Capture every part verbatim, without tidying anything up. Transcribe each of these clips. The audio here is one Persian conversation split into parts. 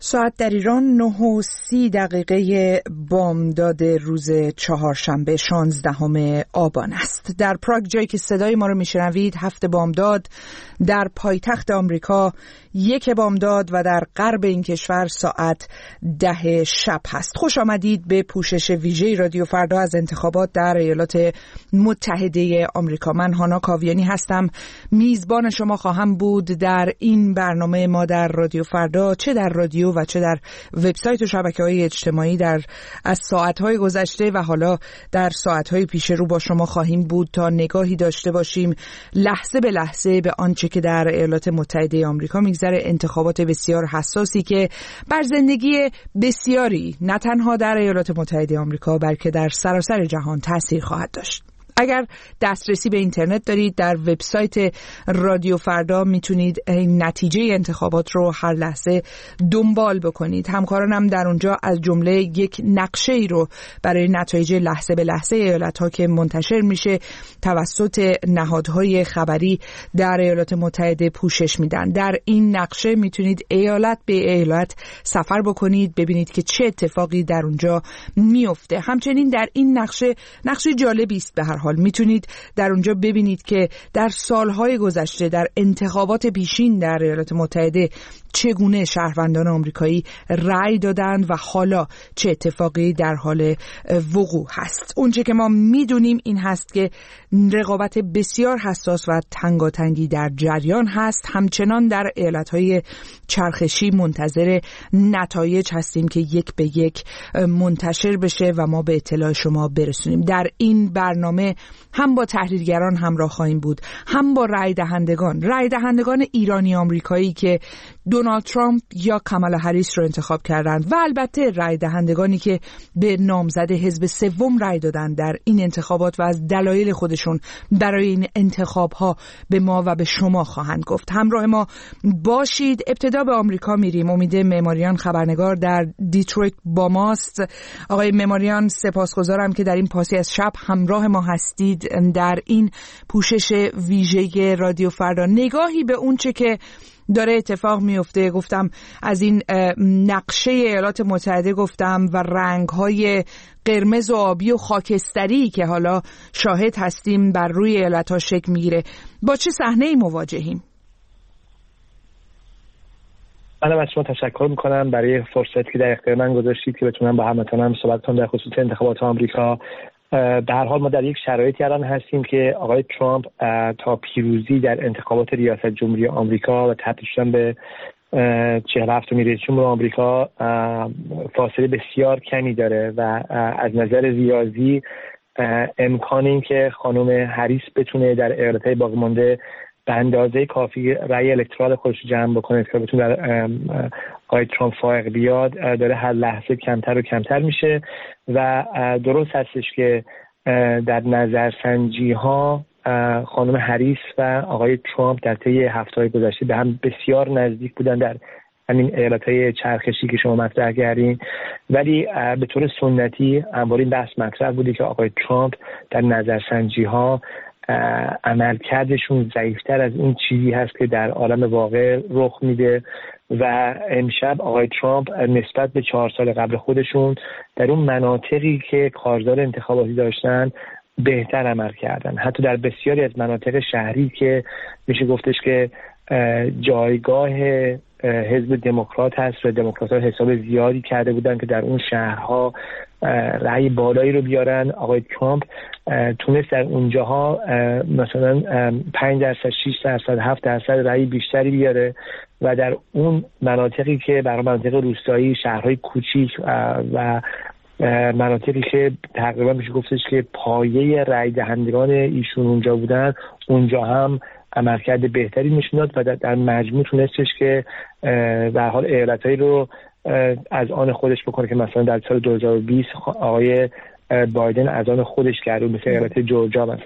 ساعت در ایران نه و سی دقیقه بامداد روز چهارشنبه شانزدهم آبان است. در پراگ جایی که صدای ما رو میشنوید هفت بامداد، در پایتخت آمریکا یک بامداد و در غرب این کشور ساعت ده شب هست. خوش آمدید به پوشش ویژه رادیو فردا از انتخابات در ایالات متحده آمریکا. من هانا کاویانی هستم، میزبان شما خواهم بود در این برنامه ما در رادیو فردا، چه در رادیو و چه در وبسایت و شبکه‌های اجتماعی در از ساعت‌های گذشته و حالا در ساعت‌های پیش رو با شما خواهیم بود تا نگاهی داشته باشیم لحظه به لحظه به آنچه که در ایالات متحده آمریکا میگذره، انتخابات بسیار حساسی که بر زندگی بسیاری نه تنها در ایالات متحده آمریکا بلکه در سراسر جهان تأثیر خواهد داشت. اگر دسترسی به اینترنت دارید، در وبسایت رادیو فردا میتونید نتیجه انتخابات رو هر لحظه دنبال بکنید. همکارانم در اونجا از جمله یک نقشه ای رو برای نتایج لحظه به لحظه ایالت‌ها که منتشر میشه توسط نهادهای خبری در ایالات متحده پوشش میدن. در این نقشه میتونید ایالت به ایالت سفر بکنید، ببینید که چه اتفاقی در اونجا میفته. همچنین در این نقشه نقشه جالبی است. به هر حال میتونید در اونجا ببینید که در سالهای گذشته در انتخابات پیشین در ایالات متحده چگونه شهروندان آمریکایی رأی دادند و حالا چه اتفاقی در حال وقوع هست. اونچه که ما میدونیم این هست که رقابت بسیار حساس و تنگاتنگی در جریان هست. همچنان در ایالت‌های چرخشی منتظر نتایج هستیم که یک به یک منتشر بشه و ما به اطلاع شما برسونیم. در این برنامه هم با تحلیلگران همراه خواهیم بود، هم با رأی دهندگان رأی دهندگان ایرانی آمریکایی که دونالد ترامپ یا کامالا هریس رو انتخاب کردند و البته رأی دهندگانی که به نامزد حزب سوم رأی دادند در این انتخابات و از دلایل خودشون برای این انتخاب‌ها به ما و به شما خواهند گفت. همراه ما باشید. ابتدا به آمریکا میریم. امید معماریان خبرنگار در دیترویت با ماست. آقای معماریان، سپاسگزارم که در این پاسی از شب همراه ما هستید در این پوشش ویژه رادیو فردا. نگاهی به اون چه که داره اتفاق میفته، گفتم از این نقشه ایالات متحده گفتم و رنگ‌های قرمز و آبی و خاکستری که حالا شاهد هستیم بر روی ایالت‌ها شکل میگیره. با چه صحنه‌ای مواجهیم؟ منم از شما تشکر میکنم برای فرصتی که در اختیار من گذاشتید که بتونم با هموطنانم صحبت کنم در خصوص انتخابات آمریکا. به هر حال ما در یک شرایطی الان هستیم که آقای ترامپ تا پیروزی در انتخابات ریاست جمهوری آمریکا و تبدیل شدن به چهل و هفتمین رئیس جمهور آمریکا فاصله بسیار کمی داره و از نظر ریاضی امکان این که خانم هریس بتونه در ایالت‌های باقی مانده به اندازه کافی رأی الکترال خودش جمع بکنه که بتونه در آقای ترامپ فائق بیاد داره هر لحظه کمتر و کمتر میشه و درست هستش که در نظرسنجی ها خانم هریس و آقای ترامپ در طی هفته‌های گذشته به هم بسیار نزدیک بودن در همین ایالت‌های چرخشی که شما مطرح کردین، ولی به طور سنتی همواره این بحث مطرح بوده که آقای ترامپ در نظرسنجی ها عملکردشون ضعیفتر از اون چیزی هست که در عالم واقع رخ میده و امشب آقای ترامپ نسبت به چهار سال قبل خودشون در اون مناطقی که کارزار انتخاباتی داشتن بهتر عمل کردن. حتی در بسیاری از مناطق شهری که میشه گفتش که جایگاه حزب دموکرات هست و دموکرات‌ها حساب زیادی کرده بودن که در اون شهرها رأی بالایی رو بیارن، آقای ترامپ تونست در اونجاها مثلا پنج درصد، شش درصد، هفت درصد رأی بیشتری بیاره و در اون مناطقی که برای مناطق روستایی، شهرهای کوچیک و مناطقی که تقریبا میشه گفتش که پایه رأی دهندگان ایشون اونجا بودن، اونجا هم عملکرد بهتری نشون داد و در مجموع تونستش که در حال ایالتایی رو از آن خودش بکنه که مثلا در سال دو هزار و بیست آقای بایدن از آن خودش کرد، مثل ایالت جورجیا مثلا.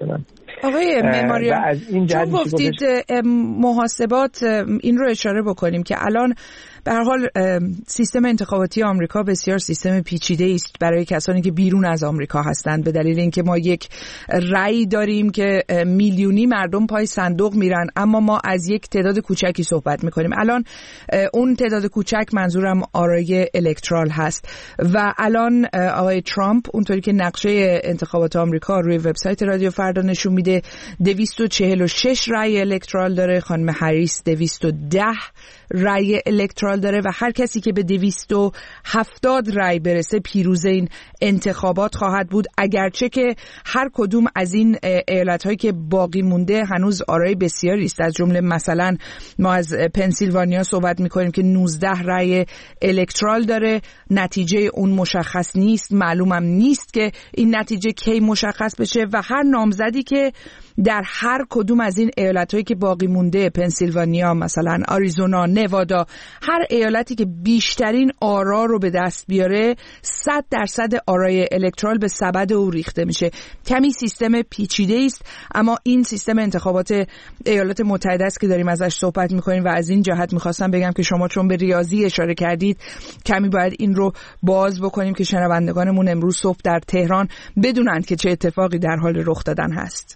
آقای معماریان، چون گفتید محاسبات، این رو اشاره بکنیم که الان به هر حال سیستم انتخاباتی آمریکا بسیار سیستم پیچیده است برای کسانی که بیرون از آمریکا هستند، به دلیل اینکه ما یک رأی داریم که میلیونی مردم پای صندوق میرن، اما ما از یک تعداد کوچکی صحبت میکنیم. الان اون تعداد کوچک منظورم آرای الکترال هست و الان آقای ترامپ اونطوری که نقشه انتخابات آمریکا روی وبسایت رادیو فردا نشون میده دویست و چهل و شش رأی الکترال داره، خانم هریس دویست و ده رأی الکترال داره و هر کسی که به دویست و هفتاد رأی برسه پیروز این انتخابات خواهد بود، اگرچه که هر کدوم از این ایالت‌هایی که باقی مونده هنوز آرای بسیاری است. از جمله مثلا ما از پنسیلوانیا صحبت می‌کنیم که نوزده رأی الکترال داره، نتیجه اون مشخص نیست، معلومم نیست که این نتیجه کی مشخص بشه و هر نامزدی که در هر کدوم از این ایالت‌هایی که باقی مونده، پنسیلوانیا، مثلا آریزونا، نوادا، هر ایالتی که بیشترین آرا رو به دست بیاره صد درصد آرای الکترال به سبد او ریخته میشه. کمی سیستم پیچیده است، اما این سیستم انتخابات ایالات متحده است که داریم ازش صحبت میکنیم و از این جهت میخواستم بگم که شما چون به ریاضی اشاره کردید کمی باید این رو باز بکنیم که شنوندگانمون امروز صبح در تهران بدونند که چه اتفاقی در حال رخ دادن هست.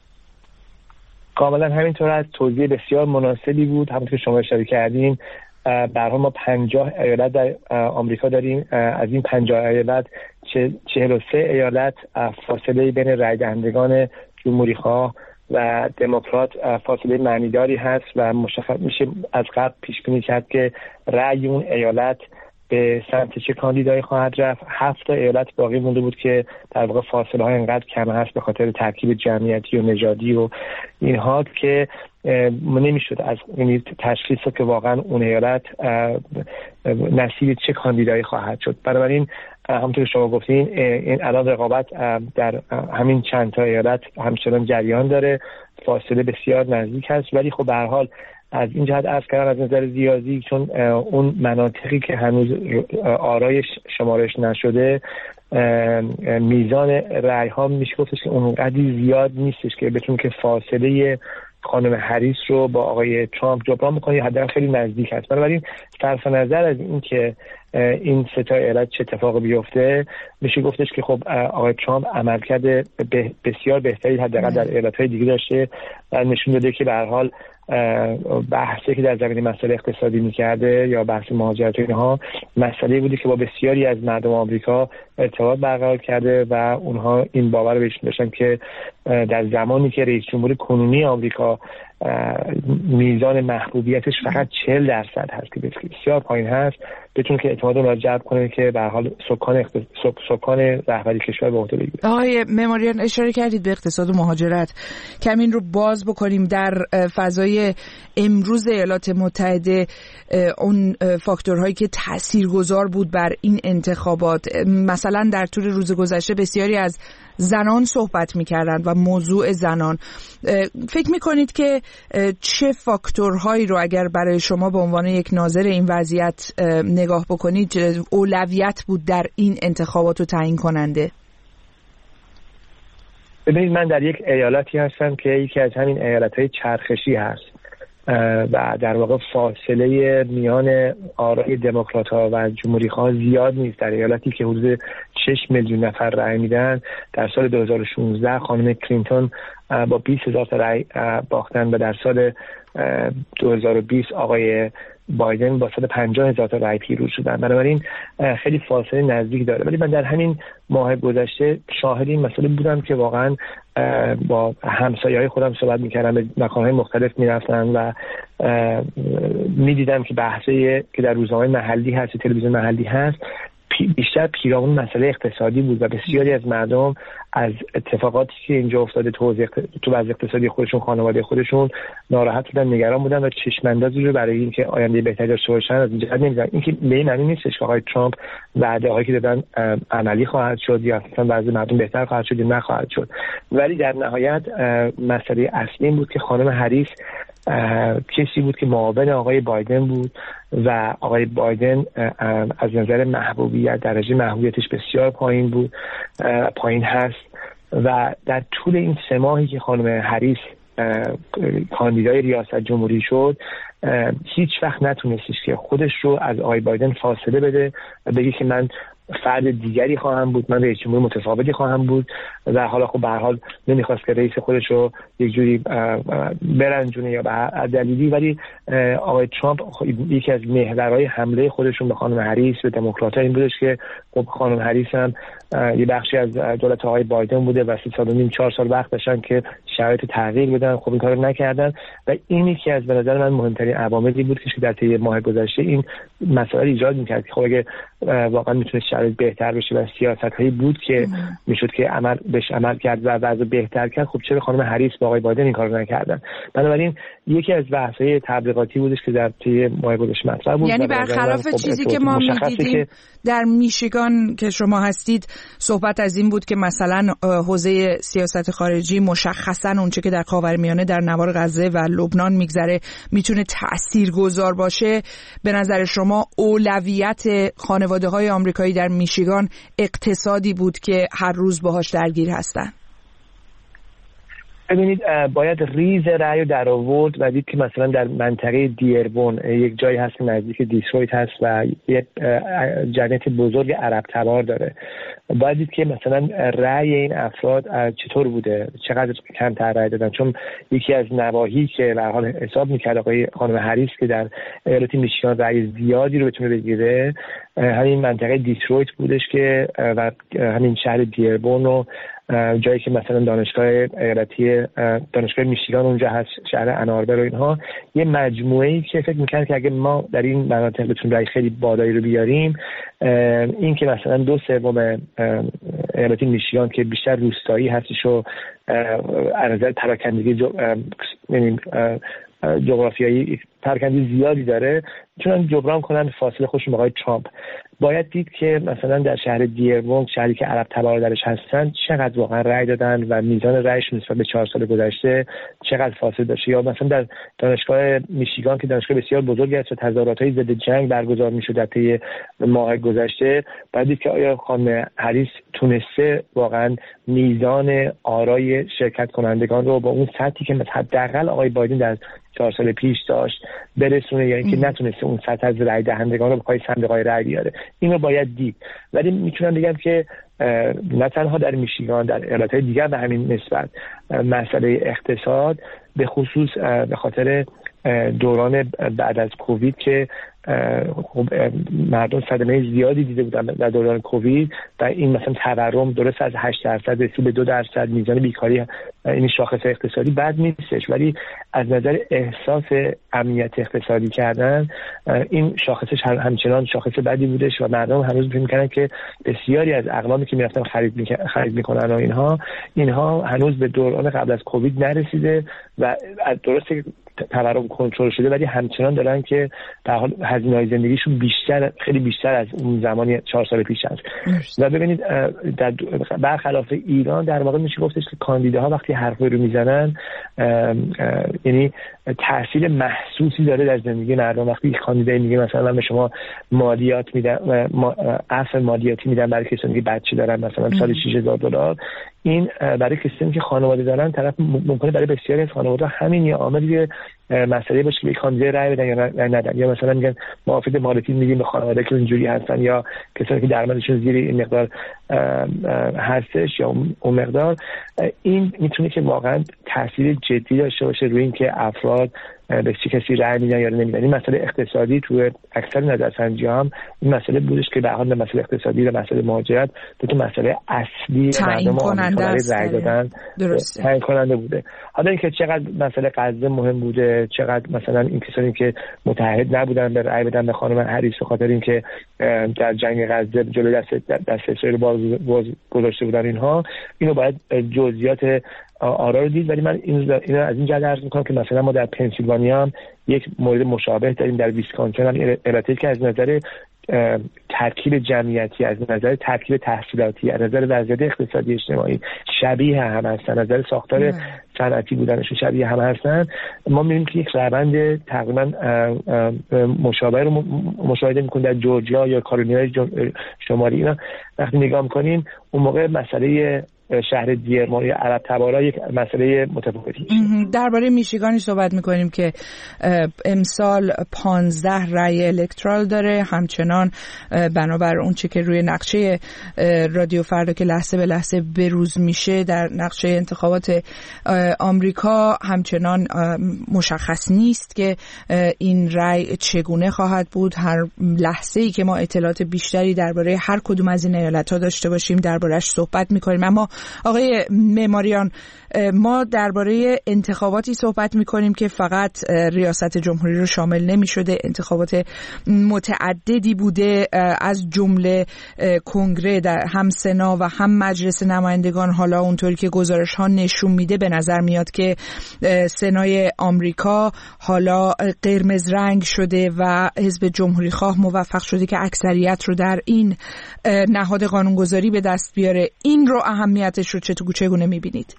کاملا همینطور است. توضیح بسیار مناسبی بود. همونطور که شما اشاره کردین به هر حال ما پنجاه ایالت در آمریکا داریم. از این پنجاه ایالت چهل و سه ایالت فاصله بین رای دهندگان جمهوری‌خواه و دموکرات فاصله معنیداری هست و مشخص میشه از قبل پیش بینی کرد که رای اون ایالت به سمت چه کاندیدایی خواهد رفت. هفت تا ایالت باقی مونده بود که در واقع فاصله های انقدر کم هست به خاطر ترکیب جمعیتی و نژادی و اینها که نمیشد از این تشخیص که واقعا اون ایالت نصیب چه کاندیدایی خواهد شد. بنابراین همونطور که شما گفتین این الان رقابت در همین چند تا ایالت همچنان جریان داره، فاصله بسیار نزدیک هست، ولی خب به هر حال از این جهت عرض کردم از نظر ریاضی چون اون مناطقی که هنوز آرایش شمارش نشده میزان رأی ها میشه گفتش که اونقدر زیاد نیستش که بتونه که فاصله خانم هریس رو با آقای ترامپ جبران بکنه، حداقل خیلی نزدیک هست. بنابراین صرف نظر از این که این سه تا ایالت چه اتفاقی بیفته میشه گفتش که خب آقای ترامپ عملکرد بسیار بهتری حداقل در ایالت‌های دیگه داشته و نشون داده که به هر حال بحثی که در زمینه مسائل اقتصادی می‌کرده یا بحث مهاجرت اینها مسئله بودی که با بسیاری از مردم آمریکا ارتباط برقرار کرده و اونها این باور رو بهشون داشتن که در زمانی که رئیس جمهور کنونی آمریکا میزان محبوبیتش فقط چهل درصد هست که بسیار پایین هست، بتونه که اعتماد رو جلب کنه که به هر حال سکان اقتص... سکان رهبری کشور به عهده بگیره. آقای معماریان اشاره کردید به اقتصاد و مهاجرت، کمی این رو باز بکنیم در فضای امروز ایالات متحده، اون فاکتورهایی که تاثیرگذار بود بر این انتخابات. مثلا در طول روز گذشته بسیاری از زنان صحبت می‌کردند و موضوع زنان، فکر می‌کنید که چه فاکتورهایی رو اگر برای شما به عنوان یک ناظر این وضعیت نگاه بکنید اولویت بود در این انتخابات رو تعیین کننده؟ ببینید من در یک ایالتی هستم که یکی از همین ایالت‌های چرخشی هست و در واقع فاصله میان آرای دموکرات‌ها و جمهوری‌خواه زیاد نیست. در ایالتی که حدود شش میلیون نفر رأی میدن، در سال دو هزار و شانزده خانم کلینتون با بیست هزار تا رأی باختن و در سال دو هزار و بیست آقای بایدن با صد و پنجاه هزار تا رأی پیروز شدن. بنابراین خیلی فاصله نزدیک داره. ولی من در همین ماه گذشته شاهد این مسئله بودم که واقعا با همسایه‌های خودم صحبت می‌کردم، به مکان‌های مختلف می‌رفتم و می‌دیدم که بحثی که در روزنامه‌های محلی هست، تلویزیون محلی هست، بیشتر پیرامون مسئله اقتصادی بود و بسیاری از مردم از اتفاقاتی که اینجا افتاده تو تو وضع اقتصادی خودشون، خانواده خودشون ناراحت بودن، نگران بودن و چشم‌اندازی رو برای اینکه آینده بهتری داشته باشن از اینجا نمی‌دیدن. این که به این معنی نیستش که آقای ترامپ وعده‌هایی که دادن عملی خواهد شد یا اصلا وضع مردم بهتر خواهد شد یا نخواهد شد، ولی در نهایت مسئله اصلی این بود که خانم هریس کسی بود که معاون آقای بایدن بود و آقای بایدن از نظر محبوبیت درجه محبوبیتش بسیار پایین بود، پایین هست و در طول این سه ماهی که خانم هریس کاندیدای ریاست جمهوری شد هیچ وقت نتونستش که خودش رو از آقای بایدن فاصله بده و بگه که من فرد دیگری خواهم بود، من رئیس جمهور متفاوتی خواهم بود و حالا خب به هر حال نمیخواست که رئیس خودش رو یک جوری برنجونه یا به دلیلی، ولی آقای ترامپ یکی از محورهای حمله خودشون به خانم هریس به دموکرات‌ها این بودش که خب خانم هریس هم یه بخشی از دولت آقای بایدن بوده و سه سال و نیم چهار سال وقت داشتن که شرایط تغییر بدن، خب این کارو نکردن و این یکی از به نظر من مهمترین عواملی بود که در طی ماه گذشته این مسائل ایجاد می‌کرد که خب اگه واقعا میتونه شرایط بهتر بشه و سیاست‌هایی بود که میشد که عمل بهش عمل کرد و وضع بهتر کرد، خب چرا خانم هریس با آقای بایدن این کارو نکردن؟ بنابراین یکی از بحث‌های تبلیغاتی بودش که در طی ماه گذشته مطرح بود. یعنی برخلاف خب چیزی که ما می‌دیدیم در میشیگان که شما هستید، صحبت از این بود که مثلا حوزه سیاست خارجی مشخصاً اونچه که در خاورمیانه در نوار غزه و لبنان میگذره میتونه تاثیرگذار باشه. به نظر شما اولویت خانواده‌های آمریکایی در میشیگان اقتصادی بود که هر روز باهاش درگیر هستن؟ ببینید باید ریز رأی رو در آورد و دید که مثلا در منطقه دیربون یک جایی هست که نزدیک دیترویت هست و یک جمعیت بزرگ عرب تبار داره. باید دید که مثلا رأی این افراد چطور بوده، چقدر کمتر رأی دادن، چون یکی از نواحی که به هر حال حساب می‌کرد آقای خانم هریس که در ایالت میشیگان رأی زیادی رو بتونه بگیره همین منطقه دیترویت بودش که و همین شهر دیربون و جایی که مثلا دانشگاه ایالتی دانشگاه میشیگان اونجا هست، شهر اناربر و اینها، یه مجموعه‌ای که فکر می‌کنه که اگه ما در این مناطق بتونیم رأی خیلی بالایی رو بیاریم، این که مثلا دو سوم ایالتی میشیگان که بیشتر روستایی هستش و از نظر پراکندگی جو... یعنی جغرافیایی پراکنده زیادی داره، میتونن جبران کنن فاصله خودشون با آقای ترامپ. باید دید که مثلا در شهر دیربون، شهری که عرب تبار درش هستن، چقدر واقعا رأی دادن و میزان رأیشون نسبت به چهار سال گذشته چقدر فاصله داشته. یا مثلا در دانشگاه میشیگان که دانشگاه بسیار بزرگی است و تظاهرات‌های ضد جنگ برگزار می‌شد در طی ماه گذشته، باید دید که آیا خانم هریس تونسته واقعا میزان آرای شرکت کنندگان رو با اون سطحی که حداقل آقای بایدن در چهار سال پیش داشت برسونه، یا اینکه نتونسته اون سطح از رأی دهندگان رو به پای صندوق‌های رأی بیاره. اینو باید دید. ولی میتونم بگم که نه تنها در میشیگان، در ایالت‌های دیگر به همین نسبت مسئله اقتصاد به خصوص به خاطر دوران بعد از کووید که خب مردم صدمه زیادی دیده بودن در دوران کووید و این مثلا تورم درست از هشت درصد رسید به دو درصد، میزان بیکاری، این شاخص اقتصادی بد نیستش، ولی از نظر احساس امنیت اقتصادی کردن این شاخصش همچنان شاخص بدی بودش و مردم هنوز فکر می‌کردن که بسیاری از اقلامی که میرفتن خرید می خرید میکنن و اینها اینها هنوز به دوران قبل از کووید نرسیده و درسته تورم کنترل شده، ولی همچنان دارن که در حال هزینه‌های زندگیشون بیشتر، خیلی بیشتر از اون زمانی چهار سال پیش است. و ببینید در برخلاف ایران در واقع میشه گفتش که کاندیداها وقتی حرفی رو میزنن یعنی تاثیر محسوسی داره در زندگی مردم. وقتی یک کاندیدای میگه مثلا من به شما مالیات میدم، عفو مالیاتی میدم برای کسانی که بچه دارن مثلا سال شش هزار دلار، این برای کسانی که خانواده دارن طرف ممکنه برای بسیاری از خانواده همین یا عاملی مسئله باشه که به کاندیدای رأی بدن یا ندن، یا مثلا میگن معافیت مالیاتی میدیم به خانواده که اینجوری هستن یا کسانی که درآمدشون زیر این مقدار هستش یا اون مقدار. این میتونه که واقعا تاثیر جدی داشته باشه روی اینکه افراد به چه کسی رأی میدن یا نمیدن. این مسئله اقتصادی تو اکثر نظرسنجی هم این مسئله بودش که به حال مسئله اقتصادی و مسئله مهاجرت دو تا مسئله اصلی مردم آمریکا برای رأی دادن تعیین کننده بوده. حالا اینکه چقدر مسئله غزه مهم بوده، چقدر مثلا این کسانی که متحد نبودن به رأی بدن به خانم هریس به خاطر اینکه در جنگ غزه جلوی دست دست اسرائیل باز گذاشته بودن، اینها اینو باید جزئیات آرا رو دید. ولی من اینو اینو از این جهت عرض می‌کنم که مثلا ما در پنسیلوانیا هم یک مورد مشابه داریم، در ویسکانسین هم البته که از نظر ترکیب جمعیتی، از نظر ترکیب تحصیلاتی، از نظر وضعیت اقتصادی اجتماعی شبیه هم هستن، از نظر ساختار صنعتی بودنشون شبیه هم هستن. ما می‌بینیم که یک روند تقریبا مشابه رو مشاهده می‌کنیم در جورجیا یا کارولینای شمالی. اینا وقتی نگاه می‌کنیم اون موقع مسئله شهر دیرمون یا عرب تبارا یک مسئله متفاوتی میشه. درباره میشیگانی صحبت میکنیم که امسال پانزده رای الکترال داره، همچنان بنابر اون چه که روی نقشه رادیو فردا که لحظه به لحظه بروز میشه در نقشه انتخابات آمریکا همچنان مشخص نیست که این رای چگونه خواهد بود. هر لحظه ای که ما اطلاعات بیشتری درباره هر کدوم از این ایالت‌ها داشته باشیم درباره‌اش صحبت میکنیم. اما آقای معماریان، ما درباره انتخاباتی صحبت میکنیم که فقط ریاست جمهوری رو شامل نمیشده، انتخابات متعددی بوده از جمله کنگره در هم سنا و هم مجلس نمایندگان. حالا اونطوری که گزارش ها نشون میده به نظر میاد که سنای آمریکا حالا قرمز رنگ شده و حزب جمهوری خواه موفق شده که اکثریت رو در این نهاد قانونگذاری به دست بیاره. این رو اهمیتش رو چگونه میبینید؟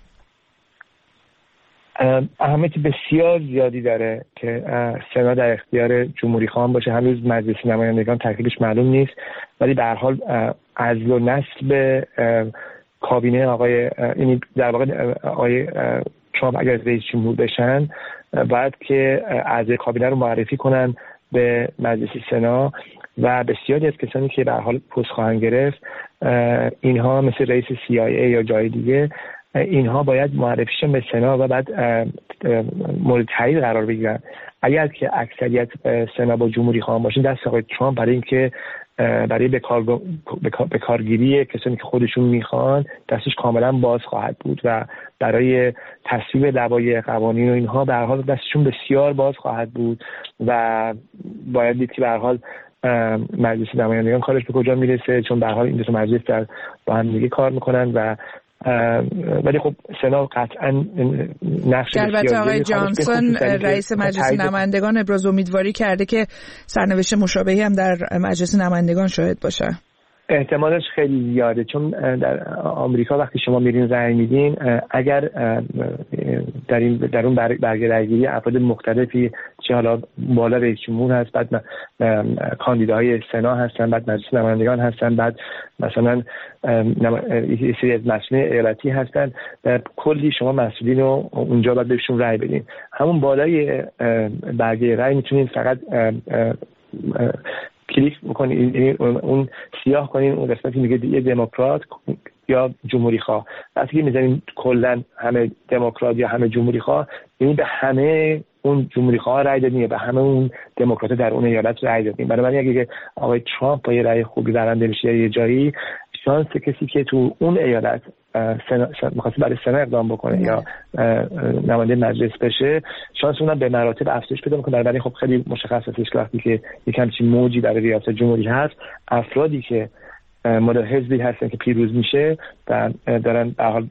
اهمیت بسیار زیادی داره که سنا در اختیار جمهوری خواهان باشه. هنوز مجلس نمایندگان ترکیبش معلوم نیست، ولی به هر حال عزل و نسل به کابینه آقای یعنی در واقع آقای ترامپ اگر رئیس جمهور بشن باید که اعضای کابینه رو معرفی کنن به مجلس سنا و بسیاری از کسانی که به هر حال پست خواهند گرفت اینها مثل رئیس سی آی ای یا جای دیگه اینها باید معرفیشن به سنا و بعد مورد تایید قرار بگیرن. اگر که اکثریت سنا با جمهوری خواهان باشه دست آقای ترامپ برای اینکه برای به کارگیری کسانی که خودشون میخوان دستش کاملا باز خواهد بود و برای تصویب لوایح قوانین و اینها به هر حال دستشون بسیار باز خواهد بود و باید دید که به هر حال مجلس نمایندگان کارش به کجا میرسه، چون به هر حال این دو تا مجلس در با هم دیگه کار میکنن و ولی خب سنا قطعا نقش البته آقای جانسون رئیس مجلس نمایندگان ابراز امیدواری کرده که سرنوشت مشابهی هم در مجلس نمایندگان شاهد باشه. احتمالش خیلی زیاده، چون در آمریکا وقتی شما میرین رأی میدین اگر در این در اون برگه رأیگیری افراد مختلفی چه حالا بالا رئیس جمهور هست، بعد کاندیداهای سنا هستن، بعد مجلس نمایندگان هستن، بعد مثلا یه سری از مسئولین ایالتی هستن، کلی شما مسئولین رو اونجا باید بهشون رأی بدین. همون بالای برگه رأی میتونین فقط کلیک بکنین، اون سیاه کنین اون قسمتی میگه یه دموکرات یا جمهوری خواه. وقتی که میذارین کلا همه دموکرات یا همه جمهوری خواه، یعنی به همه اون جمهوری خواه رای دادین یا به همه اون دموکرات در اون ایالت رای دادین. بنابراین اگه آقای ترامپ با یه رای خوبی برنده بشه یه جایی، شانس کسی که تو اون ایالت می‌خواد برای سنا اقدام بکنه یا نماینده مجلس بشه، شانس اونم به مراتب افزایش پیدا می‌کنه. بنابراین خب خیلی مشخص هستش که وقتی که یک همچین موجی در ریاست جمهوری هست، افرادی که مال حزبی هستن که پیروز میشه و دارن به حال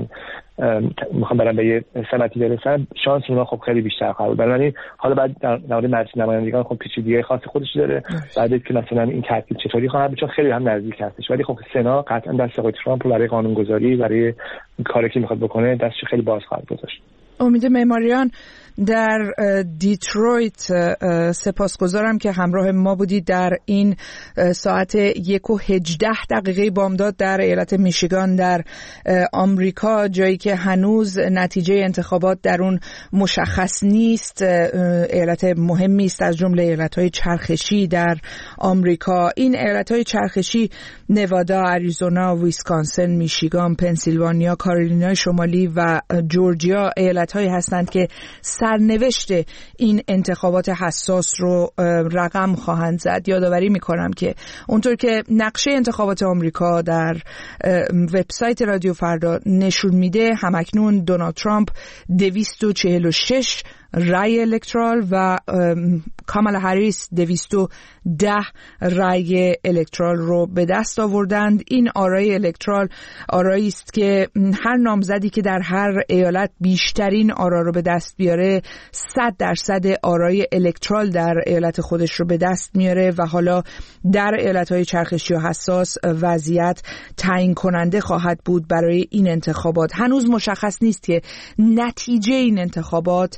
میخوان برن به یه سمتی برسن، شانس اونها خب خیلی بیشتر خواهد بود. بنابراین حالا بعد در مورد مجلس نمایندگان خب پیچیدگی خاص خودش داره، بعد که مثلا این ترتیب چطوری خواهد بود، چون خیلی هم نزدیک هستش. ولی خب سنا قطعا دست آقای ترامپ برای قانونگذاری، برای کاری که میخواد بکنه دستش خیلی باز خواهد گذاشت. امید معماریان در دیترویت، سپاسگزارم که همراه ما بودید در این ساعت یک و هجده دقیقه بامداد در ایالت میشیگان در آمریکا، جایی که هنوز نتیجه انتخابات در اون مشخص نیست. ایالت مهمی است از جمله ایالت‌های چرخشی در آمریکا. این ایالت‌های چرخشی نوادا، اریزونا، ویسکانسن، میشیگان، پنسیلوانیا، کارولینای شمالی و جورجیا ایالت‌هایی هستند که سرنوشت این انتخابات حساس رو رقم خواهند زد. یادآوری میکنم که اونطور که نقشه انتخابات آمریکا در وبسایت رادیو فردا نشون میده، همکنون دونالد ترامپ دویست و چهل و شش رای الکترال و کامالا هریس دویست و ده رای الکترال رو به دست آوردند. این آرای الکترال آرایی است که هر نامزدی که در هر ایالت بیشترین آرا رو به دست بیاره صد درصد آرای الکترال در ایالت خودش رو به دست میاره و حالا در ایالت‌های چرخشی و حساس وضعیت تعیین کننده خواهد بود برای این انتخابات. هنوز مشخص نیست که نتیجه این انتخابات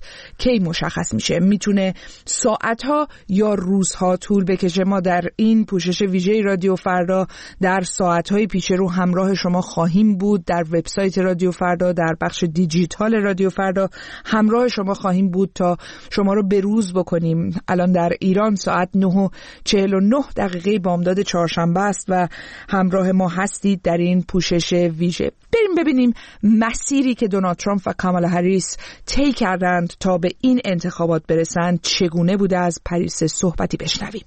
کی مشخص میشه؟ میتونه ساعتها یا روزها طول بکشه. ما در این پوشش ویژه رادیو فردا در ساعتهای پیش رو همراه شما خواهیم بود. در وبسایت رادیو فردا، در بخش دیجیتال رادیو فردا همراه شما خواهیم بود تا شما رو بروز بکنیم. الان در ایران ساعت نه و چهل و نه دقیقه بامداد چهارشنبه است و همراه ما هستید در این پوشش ویژه. بریم ببینیم مسیری که دونالد ترامپ و کامالا هریس طی کردند تا به این انتخابات برسند چگونه بوده. از پریس صحبتی بشنویم.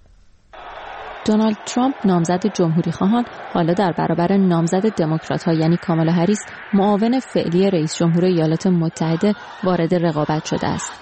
دونالد ترامپ نامزد جمهوری خواهان حالا در برابر نامزد دموکرات ها یعنی کامالا هریس معاون فعلی رئیس جمهور ایالات متحده وارد رقابت شده است.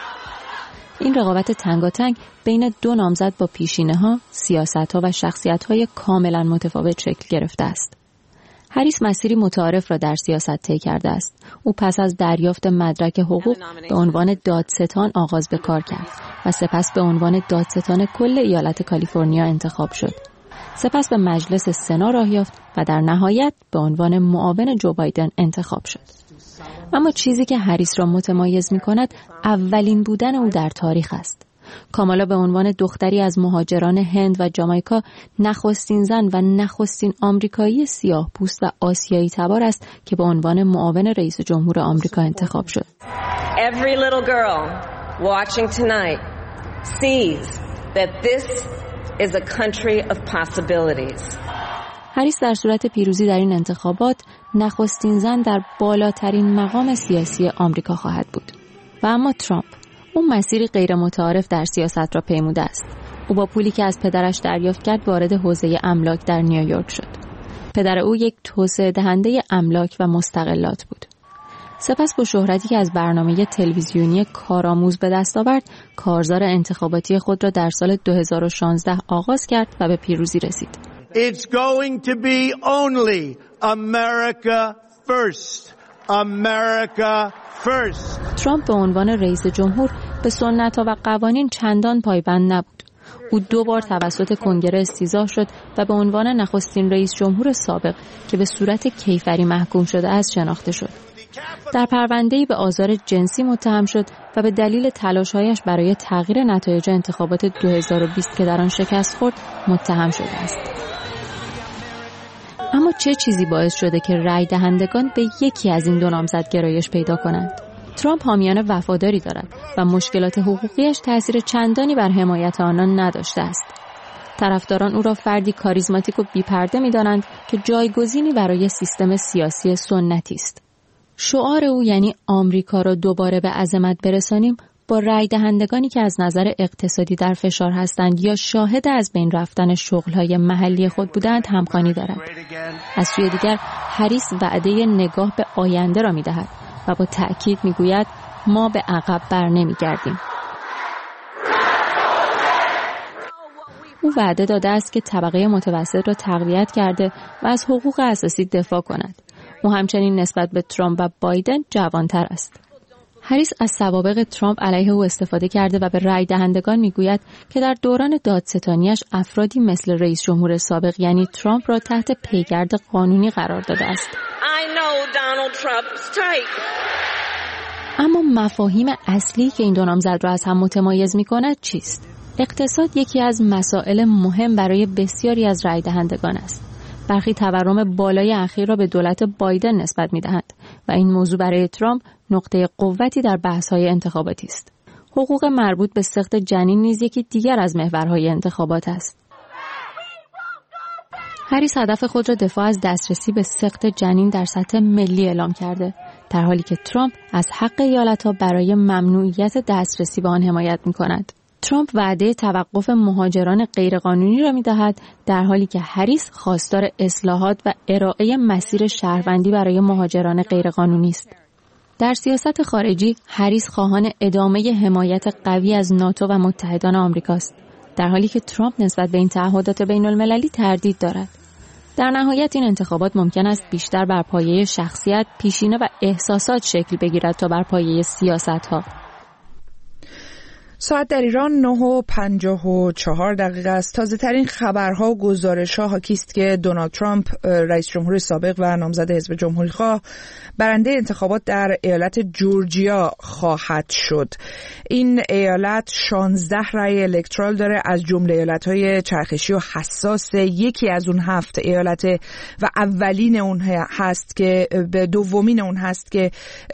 این رقابت تنگاتنگ بین دو نامزد با پیشینه ها، سیاست ها و شخصیت های کاملا متفاوت شکل گرفته است. هریس مسیری متعارف را در سیاست طی کرده است. او پس از دریافت مدرک حقوق به عنوان دادستان آغاز به کار کرد و سپس به عنوان دادستان کل ایالت کالیفرنیا انتخاب شد. سپس به مجلس سنا راه یافت و در نهایت به عنوان معاون جو بایدن انتخاب شد. اما چیزی که هریس را متمایز می‌کند اولین بودن او در تاریخ است. کامالا به عنوان دختری از مهاجران هند و جامائیکا نخستین زن و نخستین آمریکایی سیاه پوست و آسیایی تبار است که به عنوان معاون رئیس جمهور آمریکا انتخاب شد. Every little girl watching tonight sees that this is a country of possibilities. هریس در صورت پیروزی در این انتخابات نخستین زن در بالاترین مقام سیاسی آمریکا خواهد بود. و اما ترامپ، اون مسیری غیر متعارف در سیاست را پیموده است. او با پولی که از پدرش دریافت کرد وارد حوزه املاک در نیویورک شد. پدر او یک توسعه دهنده املاک و مستغلات بود. سپس با شهرتی که از برنامه تلویزیونی کارآموز به دست آورد، کارزار انتخاباتی خود را در سال دو هزار و شانزده آغاز کرد و به پیروزی رسید. It's going to be only America first. America first. ترامپ به عنوان رئیس جمهور به سنت‌ها و قوانین چندان پایبند نبود. او دو بار توسط کنگره استیضاح شد و به عنوان نخستین رئیس جمهور سابق که به صورت کیفری محکوم شده است شناخته شد. در پرونده‌ای به آزار جنسی متهم شد و به دلیل تلاش‌هایش برای تغییر نتایج انتخابات دو هزار و بیست که در آن شکست خورد متهم شده است. اما چه چیزی باعث شده که رای دهندگان به یکی از این دو نامزد گرایش پیدا کنند؟ ترامپ حامیان وفاداری دارد و مشکلات حقوقیش تأثیر چندانی بر حمایت آنان نداشته است. طرفداران او را فردی کاریزماتیک و بی‌پرده می‌دانند که جایگزینی برای سیستم سیاسی سنتی است. شعار او یعنی آمریکا را دوباره به عظمت برسانیم با رای دهندگانی که از نظر اقتصادی در فشار هستند یا شاهد از بین رفتن شغل‌های محلی خود بودند همخوانی دارد. از سوی دیگر هریس وعده نگاه به آینده را می‌دهد و با تأکید می‌گوید ما به عقب بر نمی‌گردیم. او وعده داده است که طبقه متوسط را تقویت کرده و از حقوق اساسی دفاع کند. او همچنین نسبت به ترامپ و بایدن جوانتر است. هریس از سوابق ترامپ علیه او استفاده کرده و به رای دهندگان میگوید که در دوران دادستانیش افرادی مثل رئیس جمهور سابق یعنی ترامپ را تحت پیگرد قانونی قرار داده است. اما مفاهیم اصلی که این دو نامزد را از هم متمایز می‌کند چیست؟ اقتصاد یکی از مسائل مهم برای بسیاری از رای دهندگان است. برخی تورم بالای اخیر را به دولت بایدن نسبت می‌دهند و این موضوع برای ترامپ نقطه قوتی در بحث‌های انتخاباتی است. حقوق مربوط به سقط جنین نیز یکی دیگر از محورهای انتخابات است. هریس هدف خود را دفاع از دسترسی به سقط جنین در سطح ملی اعلام کرده، در حالی که ترامپ از حق ایالت‌ها برای ممنوعیت دسترسی به آن حمایت می‌کند. ترامپ وعده توقف مهاجران غیرقانونی را می‌دهد، در حالی که هریس خواستار اصلاحات و ارائه مسیر شهروندی برای مهاجران غیرقانونی است. در سیاست خارجی، هریس خواهان ادامه حمایت قوی از ناتو و متحدان آمریکاست، در حالی که ترامپ نسبت به این تعهدات بین‌المللی تردید دارد. در نهایت این انتخابات ممکن است بیشتر بر پایه شخصیت، پیشینه و احساسات شکل بگیرد تا بر پایه سیاست‌ها. ساعت در ایران نه و پنجاه و چهار دقیقه است. تازه ترین خبرها و گزارش‌ها حاکی است که دونالد ترامپ رئیس جمهور سابق و نامزد حزب جمهوری‌خواه برنده انتخابات در ایالت جورجیا خواهد شد. این ایالت شانزده رأی الکترال داره، از جمله ایالت‌های چرخشی و حساس. یکی از اون هفت ایالت و اولین اون هست که به دومین اون هست که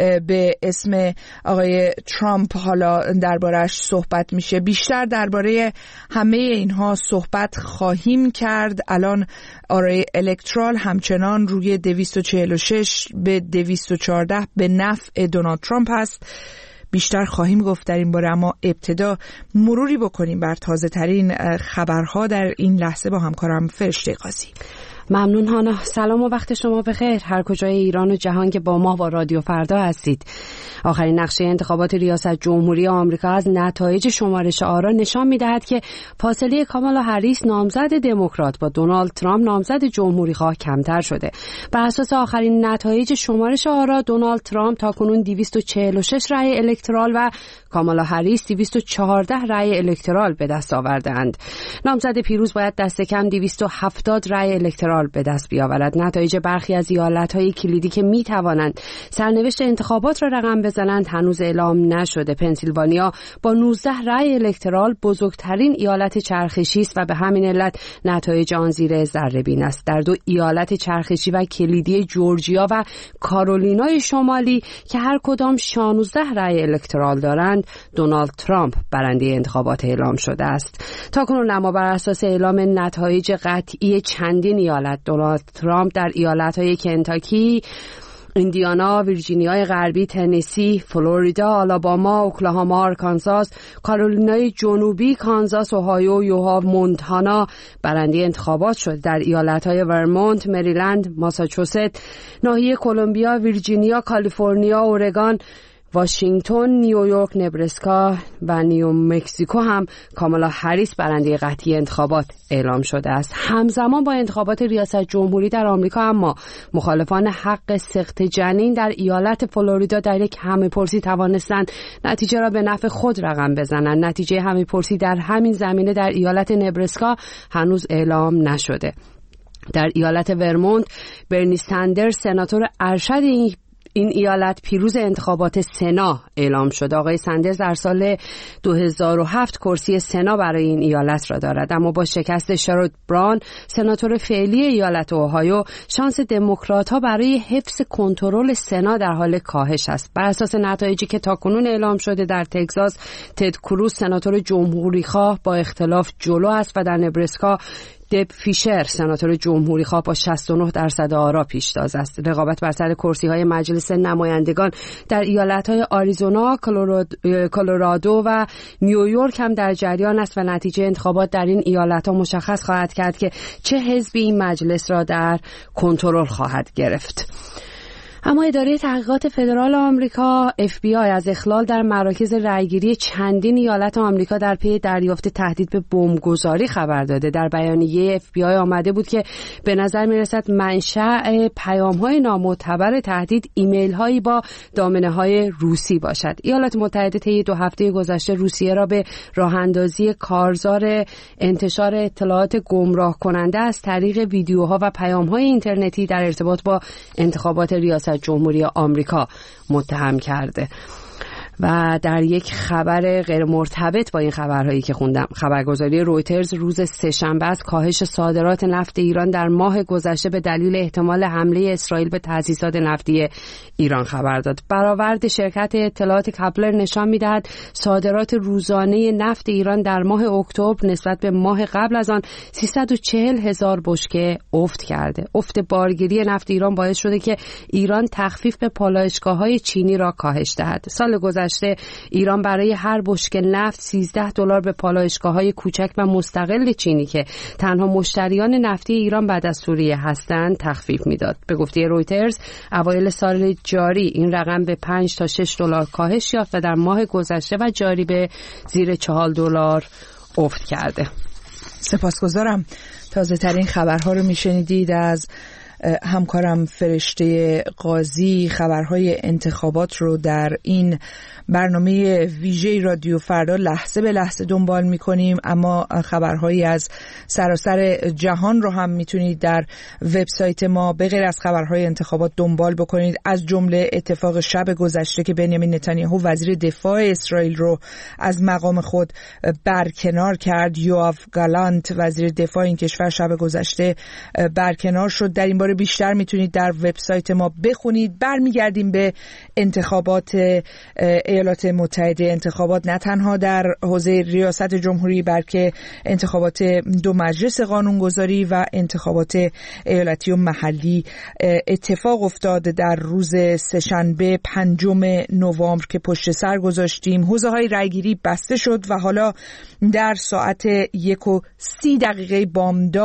به اسم آقای ترامپ حالا دربارش صحبت میشه. بیشتر درباره همه اینها صحبت خواهیم کرد. الان آرای الکترال همچنان روی دویست و چهل و شش به دویست و چهارده به نفع دونالد ترامپ هست. بیشتر خواهیم گفت در این باره، اما ابتدا مروری بکنیم بر تازه ترین خبرها در این لحظه با همکارم فرشته قاضی. ممنون هانا. سلام و وقت شما بخیر هر کجای ایران و جهان که با ما با رادیو فردا هستید. آخرین نقشه انتخابات ریاست جمهوری آمریکا از نتایج شمارش آرا نشان می‌دهد که فاصله کامالا هریس نامزد دموکرات با دونالد ترامپ نامزد جمهوری‌خواه کمتر شده. بر اساس آخرین نتایج شمارش آرا دونالد ترامپ تاکنون دویست و چهل و شش رأی الکترال و کامالا هریس دویست و چهارده رأی الکترال به دست آوردند. نامزد پیروز باید دست کم دویست و هفتاد رأی الکترال به دست بیاورد. نتایج برخی از ایالت‌های کلیدی که می‌توانند سرنوشت انتخابات را رقم بزنند هنوز اعلام نشده. پنسیلوانیا با نوزده رأی الکترال بزرگترین ایالت چرخشی است و به همین علت نتایج آن زیر ذره‌بین است. در دو ایالت چرخشی و کلیدی جورجیا و کارولینای شمالی که هر کدام شانزده رأی الکترال دارند دونالد ترامپ برنده انتخابات اعلام شده است. تاکنون اما بر اساس اعلام نتایج قطعی چندین ایالت دونالد ترامپ در ایالت‌های کنتاکی، ایندیانا، ویرجینیای غربی، تنسی، فلوریدا، آلاباما، اوکلاهاما، آرکانزاس، کارولینای جنوبی، کانزاس، اوهایو، یوها، مونتانا برنده انتخابات شد. در ایالت‌های ورمونت، مریلند، ماساچوست، ناحیه کلمبیا، ویرجینیا، کالیفرنیا، اورگان، واشنگتن، نیویورک، نبراسکا و نیومکزیکو هم کامالا هریس برنده قطعی انتخابات اعلام شده است. همزمان با انتخابات ریاست جمهوری در آمریکا اما مخالفان حق سقط جنین در ایالت فلوریدا در یک همه‌پرسی توانستند نتیجه را به نفع خود رقم بزنند. نتیجه همه‌پرسی در همین زمینه در ایالت نبراسکا هنوز اعلام نشده. در ایالت ورمونت برنی سندرز سناتور ارشد این این ایالت پیروز انتخابات سنا اعلام شد. آقای سندرز در سال دو هزار و هفت کرسی سنا برای این ایالت را دارد، اما با شکست شرود براون سناتور فعلی ایالت اوهایو شانس دموکرات‌ها برای حفظ کنترل سنا در حال کاهش است. بر اساس نتایجی که تاکنون اعلام شده در تگزاس تد کروز سناتور جمهوری‌خواه با اختلاف جلو است و در نبراسکا دب فیشر سناتور جمهوری‌خواه با شصت و نه درصد آرا پیشتاز است. رقابت بر سر کرسی‌های مجلس نمایندگان در ایالت‌های آریزونا، کلرادو و نیویورک هم در جریان است و نتیجه انتخابات در این ایالت‌ها مشخص خواهد کرد که چه حزبی این مجلس را در کنترل خواهد گرفت. اما اداره تحقیقات فدرال آمریکا اف بی آی از اخلال در مراکز رأیگیری چندین ایالت آمریکا در پی دریافت تهدید به بمبگذاری خبر داده. در بیانیه اف بی آی آمده بود که به نظر میرسد منشأ پیام‌های نامعتبر تهدید ایمیل‌هایی با دامنه‌های روسی باشد. ایالات متحده طی دو هفته گذشته روسیه را به راه‌اندازی کارزار انتشار اطلاعات گمراه کننده از طریق ویدیوها و پیام‌های اینترنتی در ارتباط با انتخابات ریاست جمهوری آمریکا متهم کرده. و در یک خبر غیر مرتبط با این خبرهایی که خوندم، خبرگزاری رویترز روز سه‌شنبه از کاهش صادرات نفت ایران در ماه گذشته به دلیل احتمال حمله اسرائیل به تأسیسات نفتی ایران خبر داد. برآورد شرکت اطلاعات کپلر نشان می‌دهد صادرات روزانه نفت ایران در ماه اکتبر نسبت به ماه قبل از آن سیصد و چهل هزار بشکه افت کرده. افت بارگیری نفت ایران باعث شده که ایران تخفیف به پالایشگاه‌های چینی را کاهش دهد. سال گذشته ایران برای هر بشکه نفت سیزده دلار به پالایشگاه‌های کوچک و مستقل چینی که تنها مشتریان نفتی ایران بعد از سوریه هستند تخفیف میداد. به گفته رویترز اوایل سال جاری این رقم به پنج تا شش دلار کاهش یافت و در ماه گذشته و جاری به زیر چهار دلار افت کرده. سپاسگزارم. تازه ترین خبرها رو میشنیدید از همکارم فرشته قاضی خبرهای انتخابات رو در این برنامه ویژه رادیو فردا لحظه به لحظه دنبال میکنیم، اما خبرهایی از سراسر جهان رو هم میتونید در وبسایت ما به غیر از خبرهای انتخابات دنبال بکنید، از جمله اتفاق شب گذشته که بنیامین نتانیاهو وزیر دفاع اسرائیل رو از مقام خود برکنار کرد. یوآف گالانت وزیر دفاع این کشور شب گذشته برکنار شد. در این باره بیشتر میتونید در وبسایت ما بخونید. برمیگردیم به انتخابات ایالات متحده، انتخابات نه تنها در حوزه ریاست جمهوری بلکه انتخابات دو مجلس قانونگذاری و انتخابات ایالتی و محلی اتفاق افتاد در روز سه‌شنبه پنجم نوامبر که پشت سر گذاشتیم. حوزه های رایگیری بسته شد و حالا در ساعت یک و سی دقیقه بامداد